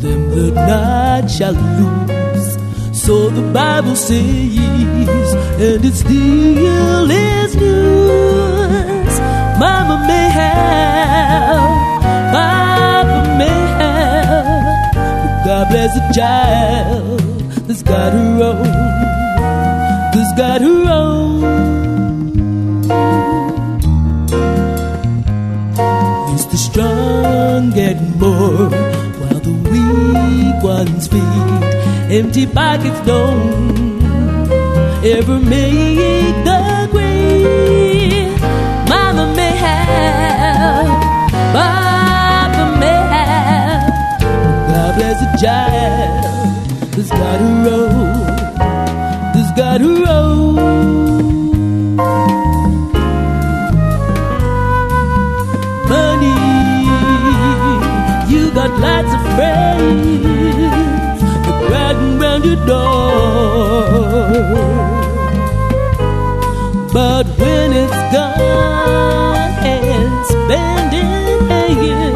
them that not shall lose. So the Bible says, and it still is news. Mama may have, Papa may have, but God bless a child that's got her own, that's got her own. It's the strong getting more, while the weak ones feed. Empty pockets don't ever make the grade. Mama may have, Papa may have, God bless a child that's got her own, that's got her own. Money, you got lots of friends riding round your door, but when it's gone and spending hands,